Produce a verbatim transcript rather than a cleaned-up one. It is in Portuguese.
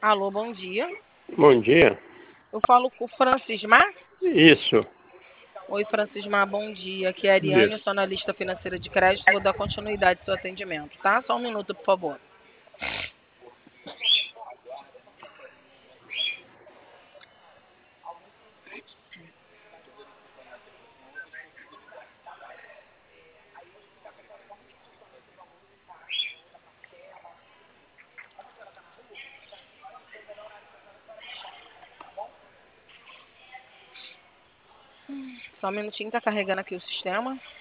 Alô, bom dia. Bom dia. Eu falo com o Francismar. Isso, Oi, Francismar, bom dia. Aqui é a Ariane, eu isso. sou analista financeira de crédito. Vou dar continuidade ao seu atendimento, tá? Só um minuto, por favor. Só um minutinho, tá carregando aqui o sistema.